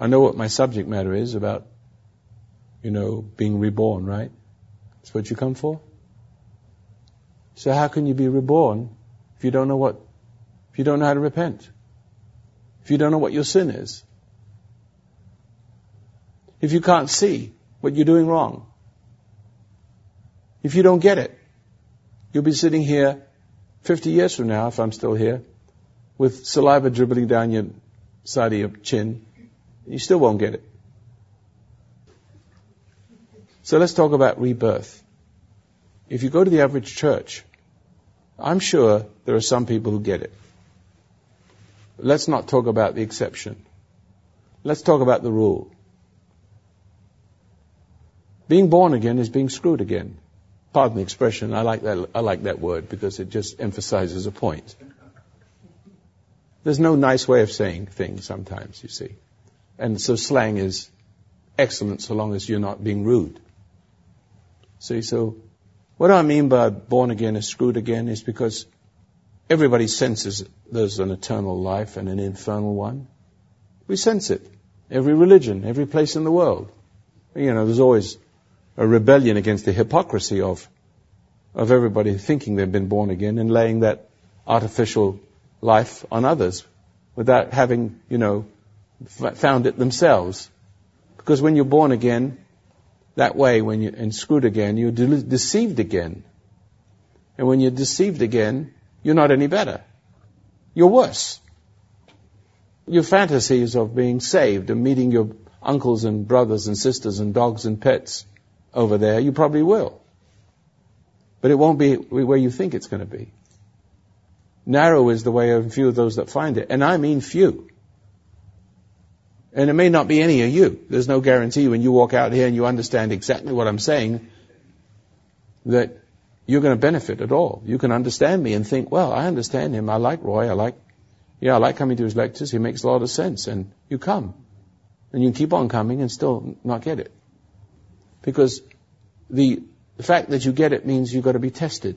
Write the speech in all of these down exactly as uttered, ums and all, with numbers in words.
I know what my subject matter is about, you know, being reborn, right? That's what you come for? So how can you be reborn if you don't know what, if you don't know how to repent? If you don't know what your sin is? If you can't see what you're doing wrong? If you don't get it, you'll be sitting here fifty years from now, if I'm still here, with saliva dribbling down your side of your chin. You still won't get it. So let's talk about rebirth. If you go to the average church, I'm sure there are some people who get it. Let's not talk about the exception. Let's talk about the rule. Being born again is being screwed again. Pardon the expression, I like that, I like that word because it just emphasizes a point. There's no nice way of saying things sometimes, you see. And so slang is excellent so long as you're not being rude. See, so what I mean by born again is screwed again is because everybody senses there's an eternal life and an infernal one. We sense it. Every religion, every place in the world. You know, there's always a rebellion against the hypocrisy of of everybody thinking they've been born again and laying that artificial life on others without having, you know, f- found it themselves. Because when you're born again, that way, when you're and screwed again, you're de- deceived again. And when you're deceived again, you're not any better. You're worse. Your fantasies of being saved and meeting your uncles and brothers and sisters and dogs and pets over there, you probably will. But it won't be where you think it's going to be. Narrow is the way of few of those that find it. And I mean few. And it may not be any of you. There's no guarantee when you walk out here and you understand exactly what I'm saying that you're going to benefit at all. You can understand me and think, well, I understand him. I like Roy. I like, yeah, I like coming to his lectures. He makes a lot of sense. And you come. And you can keep on coming and still not get it. Because the fact that you get it means you've got to be tested.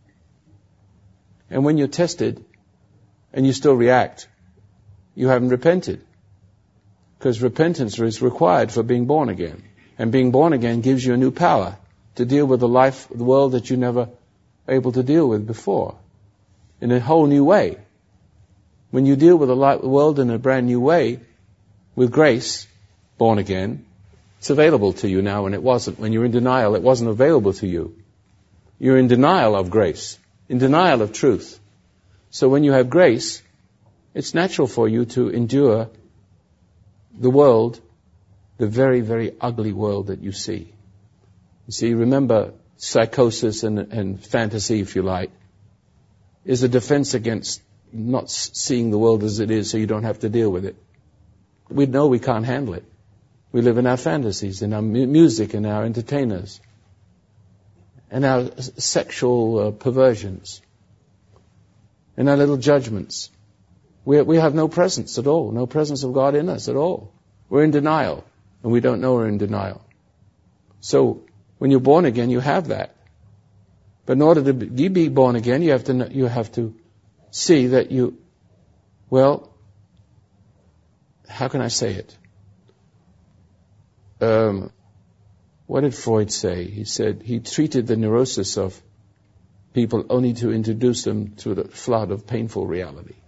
And when you're tested and you still react, you haven't repented. Because repentance is required for being born again. And being born again gives you a new power to deal with the life, the world that you never were able to deal with before. In a whole new way. When you deal with the life, the world in a brand new way, with grace, born again, it's available to you now when it wasn't. When you're in denial, it wasn't available to you. You're in denial of grace, in denial of truth. So when you have grace, it's natural for you to endure the world, the very, very ugly world that you see. You see, remember, psychosis and, and fantasy, if you like, is a defense against not seeing the world as it is so you don't have to deal with it. We know we can't handle it. We live in our fantasies, in our mu- music, in our entertainers, and our s- sexual uh, perversions, and our little judgments. We, we have no presence at all, no presence of God in us at all. We're in denial, and we don't know we're in denial. So, when you're born again, you have that. But in order to be, be born again, you have to know, you have to see that you, well, how can I say it? Um, what did Freud say? He said he treated the neurosis of people only to introduce them to the flood of painful reality.